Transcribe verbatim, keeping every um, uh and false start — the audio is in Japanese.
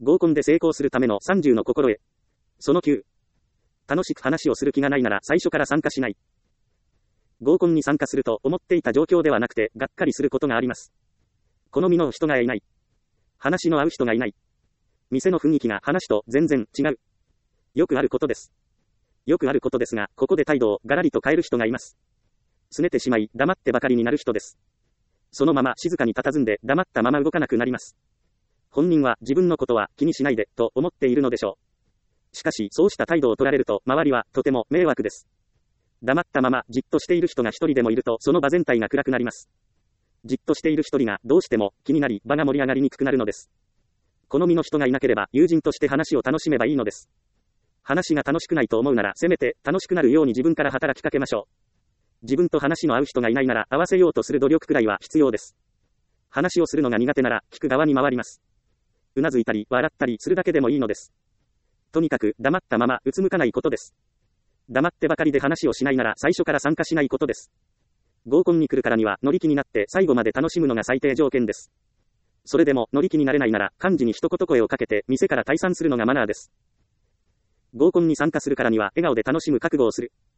合コンで成功するためのさんじゅうの心得。そのきゅう。楽しく話をする気がないなら最初から参加しない。合コンに参加すると思っていた状況ではなくて、がっかりすることがあります。好みの人がいない。話の合う人がいない。店の雰囲気が話と全然違う。よくあることです。よくあることですが、ここで態度をガラリと変える人がいます。拗ねてしまい、黙ってばかりになる人です。そのまま静かに佇んで黙ったまま動かなくなります。本人は自分のことは気にしないで、と思っているのでしょう。しかし、そうした態度を取られると、周りはとても迷惑です。黙ったままじっとしている人が一人でもいると、その場全体が暗くなります。じっとしている一人がどうしても気になり、場が盛り上がりにくくなるのです。好みの人がいなければ、友人として話を楽しめばいいのです。話が楽しくないと思うなら、せめて楽しくなるように自分から働きかけましょう。自分と話の合う人がいないなら、合わせようとする努力くらいは必要です。話をするのが苦手なら、聞く側に回ります。うなずいたり、笑ったりするだけでもいいのです。とにかく、黙ったまま、うつむかないことです。黙ってばかりで話をしないなら、最初から参加しないことです。合コンに来るからには、乗り気になって最後まで楽しむのが最低条件です。それでも、乗り気になれないなら、幹事に一言声をかけて、店から退散するのがマナーです。合コンに参加するからには、笑顔で楽しむ覚悟をする。